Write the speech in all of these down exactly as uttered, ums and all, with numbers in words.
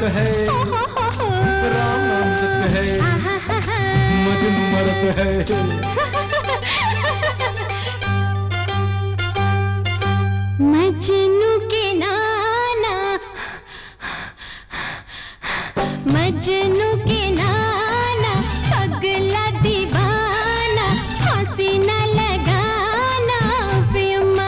मरत है, राम नाम सत्य है, मजनू मरत है। मजनू के नाना, मजनू के नाना, पगला दीवाना, फांसी न लगाना प्रेमा।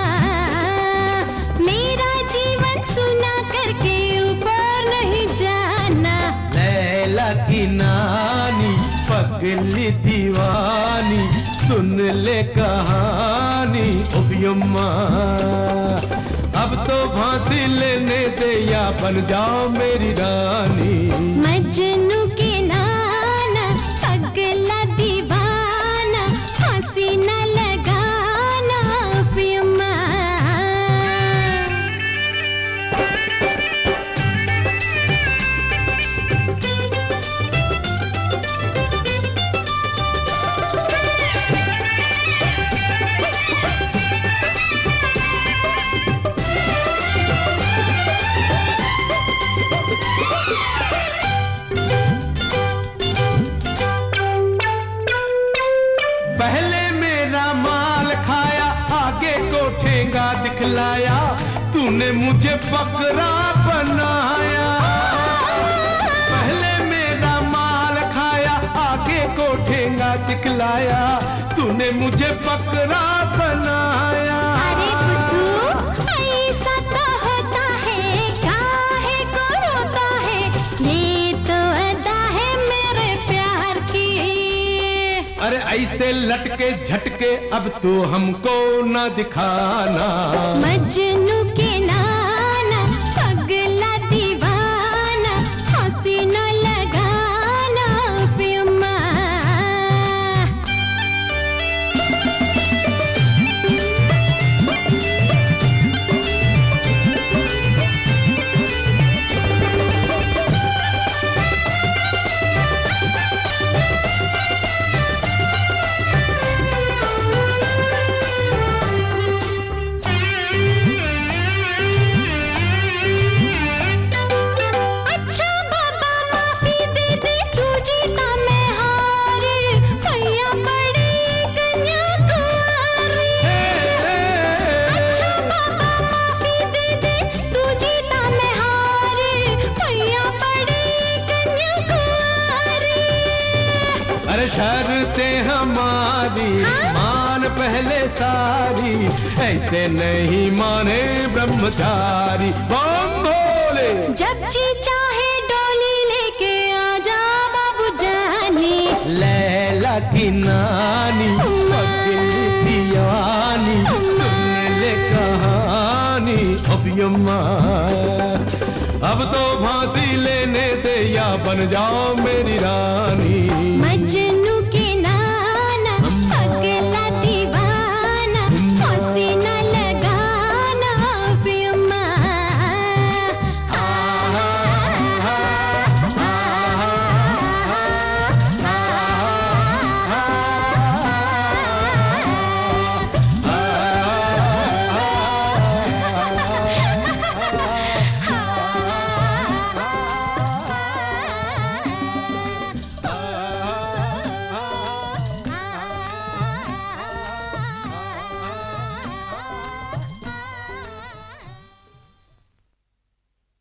मेरा जीवन सुना करके ऊपर नहीं जाना। लैला की नानी पगली दीवानी, सुन ले कहानी ओ यम्मा। अब तो फांसी लेने दे या बन जाओ मेरी रानी। मजनू के नाना, पगला दीवाना, फांसी न लगाना प्रेमा। पहले मेरा माल खाया, आगे को ठेंगा दिखलाया, तूने मुझे बकरा बनाया। पहले मेरा माल खाया, आगे को ठेंगा दिखलाया, तूने मुझे बकरा बनाया। अरे बुद्धू, ऐसा तो होता है, काहे को रोता है, ये तो अदा है मेरे प्यार की। अरे ऐसे लटके झटके अब तू हमको न दिखाना। मजनू के नाना, पगला दीवाना, फांसी न लगाना प्रेमा। अरे शर्तें हमारी मान पहले सारी, ऐसे नहीं माने ब्रह्मचारी। बम भोले। जब जी चाहे डोली लेके आजा बाबू जानी। लैला की नानी पगली दीवानी, सुन ले कहानी अब यम्मा। अब तो फांसी लेने दे या बन जाओ मेरी रानी।